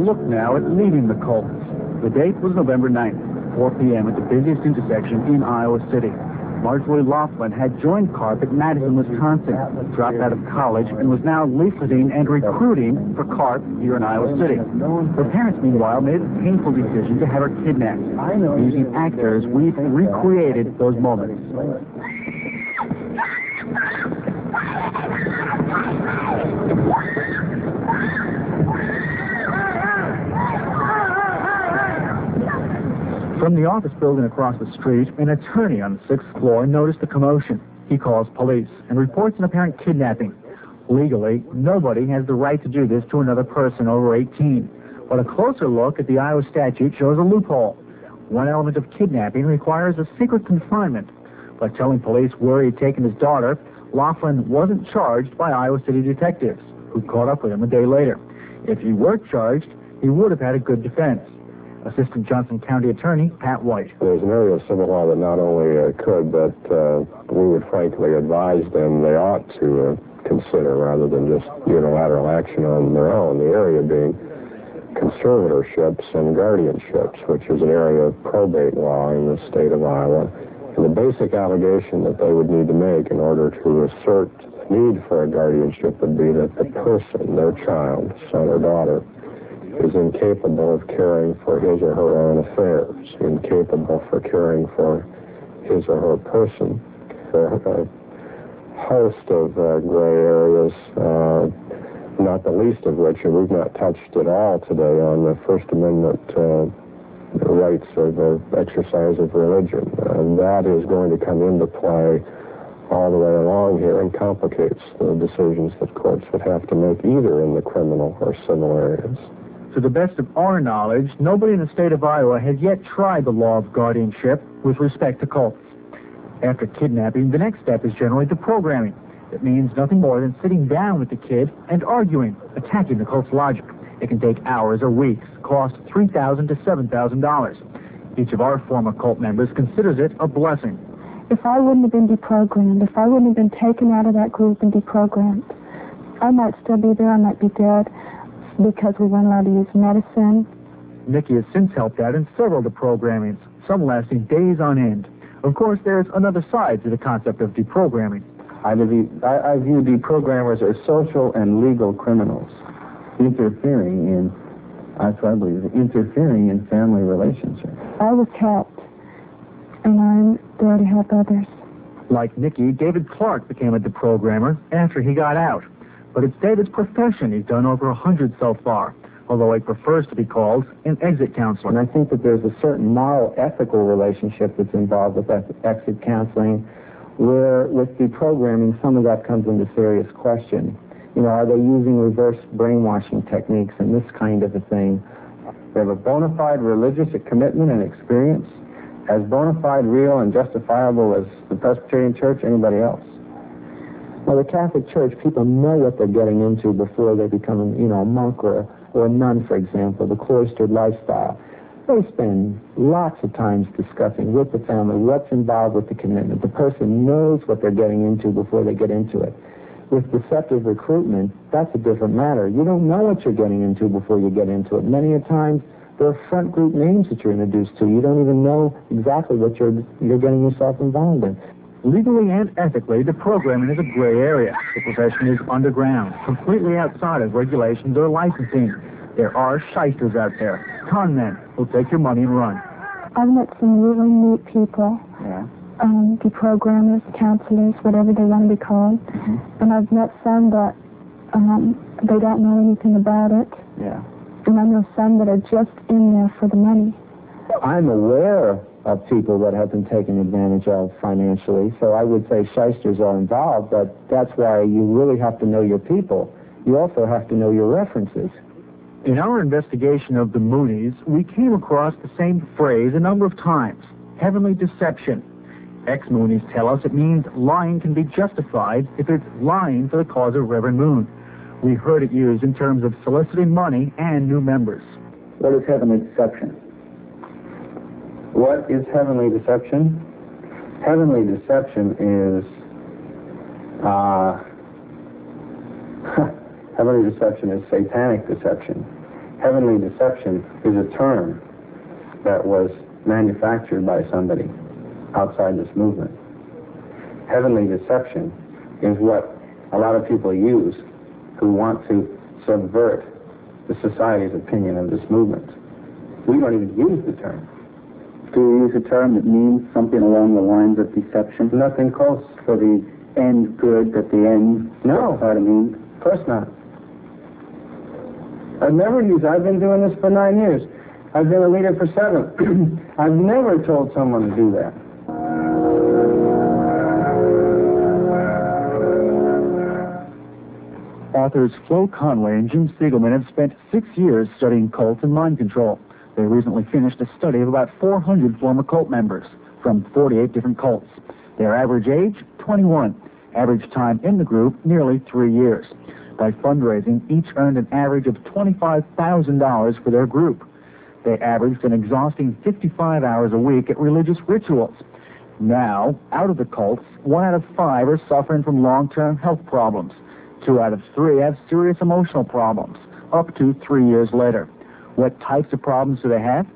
look now at leaving the cult. The date was November 9th, 4 p.m. at the busiest intersection in Iowa City. Marjorie Laughlin had joined CARP at Madison, Wisconsin, dropped out of college, and was now leafleting and recruiting for CARP here in Iowa City. Her parents, meanwhile, made a painful decision to have her kidnapped. Using actors, we've recreated those moments. From the office building across the street, an attorney on the 6th floor noticed the commotion. He calls police and reports an apparent kidnapping. Legally, nobody has the right to do this to another person over 18. But a closer look at the Iowa statute shows a loophole. One element of kidnapping requires a secret confinement. By telling police where he had taken his daughter, Laughlin wasn't charged by Iowa City detectives, who caught up with him a day later. If he were charged, he would have had a good defense. Assistant Johnson County Attorney Pat White. There's an area of civil law that not only could, but we would frankly advise them they ought to consider rather than just unilateral action on their own. The area being conservatorships and guardianships, which is an area of probate law in the state of Iowa. And the basic allegation that they would need to make in order to assert the need for a guardianship would be that the person, their child, son or daughter, is incapable of caring for his or her own affairs, incapable for caring for his or her person. There are a host of gray areas, not the least of which, and we've not touched at all today, on the First Amendment rights of exercise of religion. And that is going to come into play all the way along here and complicates the decisions that courts would have to make either in the criminal or civil areas. To the best of our knowledge, nobody in the state of Iowa has yet tried the law of guardianship with respect to cults. After kidnapping, the next step is generally deprogramming. It means nothing more than sitting down with the kid and arguing, attacking the cult's logic. It can take hours or weeks, cost $3,000 to $7,000. Each of our former cult members considers it a blessing. If I wouldn't have been deprogrammed, if I wouldn't have been taken out of that group and deprogrammed, I might still be there, I might be dead, because we weren't allowed to use medicine. Nikki has since helped out in several deprogrammings, some lasting days on end. Of course, there's another side to the concept of deprogramming. I view deprogrammers as social and legal criminals, interfering in, that's what I believe, interfering in family relationships. I was helped, and I'm there to help others. Like Nikki, David Clark became a deprogrammer after he got out. But it's David's profession. He's done over 100 so far, although he prefers to be called an exit counselor. And I think that there's a certain moral, ethical relationship that's involved with exit counseling, where with deprogramming, some of that comes into serious question. You know, are they using reverse brainwashing techniques and this kind of a thing? They have a bona fide religious commitment and experience, as bona fide, real, and justifiable as the Presbyterian Church, anybody else. Well, the Catholic Church, people know what they're getting into before they become, a monk or a nun, for example, the cloistered lifestyle. They spend lots of times discussing with the family what's involved with the commitment. The person knows what they're getting into before they get into it. With deceptive recruitment, that's a different matter. You don't know what you're getting into before you get into it. Many a times, there are front group names that you're introduced to. You don't even know exactly what you're getting yourself involved in. Legally and ethically, deprogramming is a gray area. The profession is underground, completely outside of regulations or licensing. There are shysters out there, con men, who'll take your money and run. I've met some really neat people, deprogrammers, counselors, whatever they want to be called. Mm-hmm. And I've met some that they don't know anything about it. Yeah. And I know some that are just in there for the money. I'm aware of people that have been taken advantage of financially, so I would say shysters are involved, but that's why you really have to know your people. You also have to know your references. In our investigation of the Moonies, we came across the same phrase a number of times, heavenly deception. Ex-Moonies tell us it means lying can be justified if it's lying for the cause of Reverend Moon. We heard it used in terms of soliciting money and new members. What is heavenly deception? What is heavenly deception? Heavenly deception is heavenly deception is satanic deception. Heavenly deception is a term that was manufactured by somebody outside this movement. Heavenly deception is what a lot of people use who want to subvert the society's opinion of this movement. We don't even use the term. Do you use a term that means something along the lines of deception? Nothing close. For the end good that the end means? Of course not. I've never used, I've been doing this for 9 years. I've been a leader for 7. I've never told someone to do that. Authors Flo Conway and Jim Siegelman have spent 6 years studying cults and mind control. They recently finished a study of about 400 former cult members from 48 different cults. Their average age, 21. Average time in the group, nearly 3 years. By fundraising, each earned an average of $25,000 for their group. They averaged an exhausting 55 hours a week at religious rituals. Now, out of the cults, 1 out of 5 are suffering from long-term health problems. 2 out of 3 have serious emotional problems, up to 3 years later. What types of problems do they have?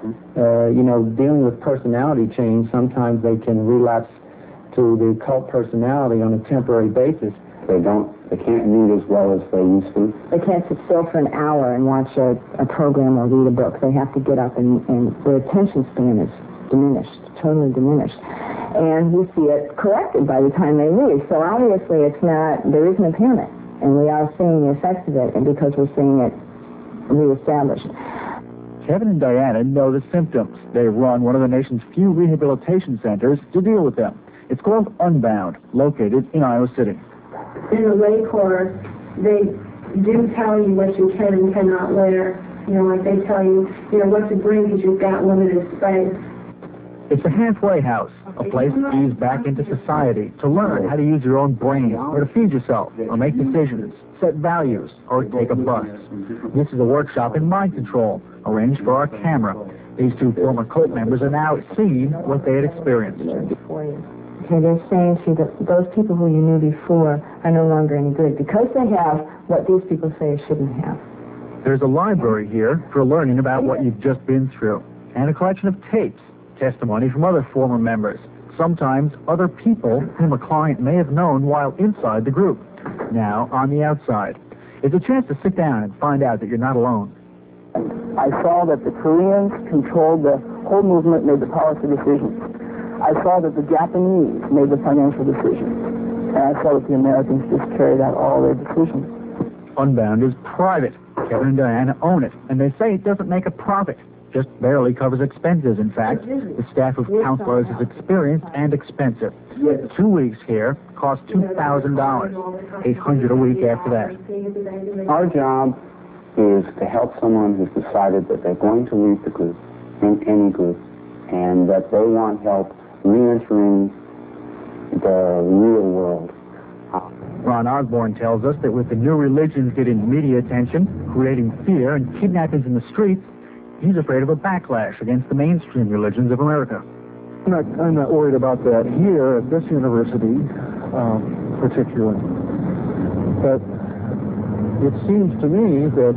Dealing with personality change, sometimes they can relapse to the cult personality on a temporary basis. They can't read as well as they used to. They can't sit still for an hour and watch a program or read a book. They have to get up, and their attention span is diminished, totally diminished. And we see it corrected by the time they leave. So obviously there is an impairment, and we are seeing the effects of it, and because we're seeing it reestablished. Kevin and Diana know the symptoms. They run one of the nation's few rehabilitation centers to deal with them. It's called Unbound, located in Iowa City. In the lay course, they do tell you what you can and cannot wear. Like they tell you, what to bring because you've got limited space. It's a halfway house, a place to ease back into society, to learn how to use your own brain, or to feed yourself, or make decisions, set values, or take a bus. This is a workshop in mind control, arranged for our camera. These 2 former cult members are now seeing what they had experienced. Okay, they're saying to you that those people who you knew before are no longer any good because they have what these people say they shouldn't have. There's a library here for learning about what you've just been through, and a collection of tapes, testimony from other former members, sometimes other people whom a client may have known while inside the group, now on the outside. It's a chance to sit down and find out that you're not alone. I saw that the Koreans controlled the whole movement, made the policy decisions. I saw that the Japanese made the financial decisions. And I saw that the Americans just carried out all their decisions. Unbound is private. Kevin and Diana own it, and they say it doesn't make a profit. Just barely covers expenses, in fact. The staff of counselors is experienced and expensive. 2 weeks here cost $2,000, $800 a week after that. Our job is to help someone who's decided that they're going to leave the group, in any group, and that they want help re-entering the real world. Ron Osborne tells us that with the new religions getting media attention, creating fear and kidnappings in the streets, he's afraid of a backlash against the mainstream religions of America. I'm not worried about that here at this university, particularly. But it seems to me that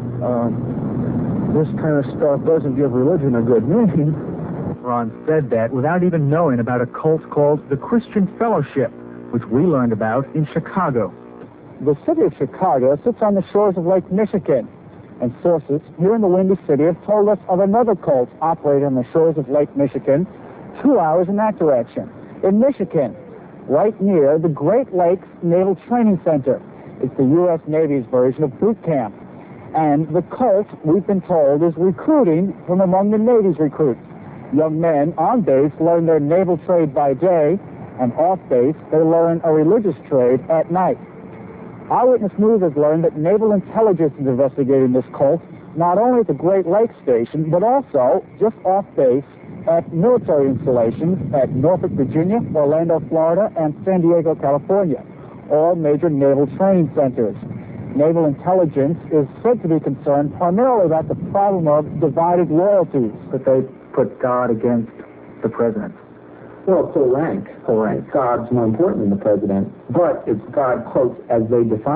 this kind of stuff doesn't give religion a good name. Ron said that without even knowing about a cult called the Christian Fellowship, which we learned about in Chicago. The city of Chicago sits on the shores of Lake Michigan, and sources here in the Windy City have told us of another cult operating on the shores of Lake Michigan, 2 hours in that direction. In Michigan, right near the Great Lakes Naval Training Center. It's the U.S. Navy's version of boot camp. And the cult, we've been told, is recruiting from among the Navy's recruits. Young men on base learn their naval trade by day, and off base they learn a religious trade at night. Eyewitness News has learned that Naval Intelligence is investigating this cult, not only at the Great Lakes Station, but also just off base at military installations at Norfolk, Virginia, Orlando, Florida, and San Diego, California, all major naval training centers. Naval Intelligence is said to be concerned primarily about the problem of divided loyalties. But they put God against the president. Well, full rank. Full rank. God's more important than the president. But it's God, quote, as they define it.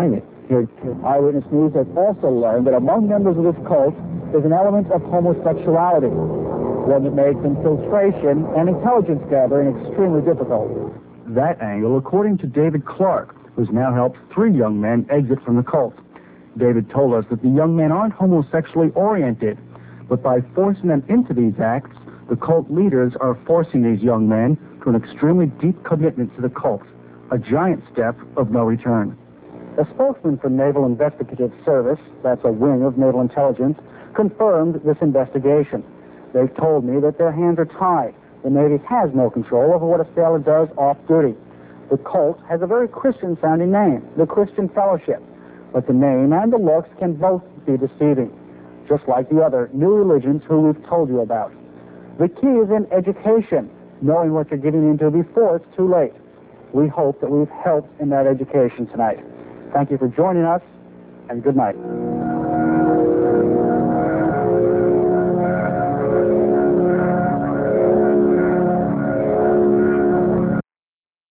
Eyewitness News has also learned that among members of this cult is an element of homosexuality, one that makes infiltration and intelligence gathering extremely difficult. That angle, according to David Clark, who's now helped 3 young men exit from the cult. David told us that the young men aren't homosexually oriented, but by forcing them into these acts, the cult leaders are forcing these young men to an extremely deep commitment to the cult, a giant step of no return. A spokesman for Naval Investigative Service, that's a wing of Naval Intelligence, confirmed this investigation. They've told me that their hands are tied. The Navy has no control over what a sailor does off-duty. The cult has a very Christian-sounding name, the Christian Fellowship, but the name and the looks can both be deceiving, just like the other new religions who we've told you about. The key is in education, knowing what you're getting into before it's too late. We hope that we've helped in that education tonight. Thank you for joining us, and good night.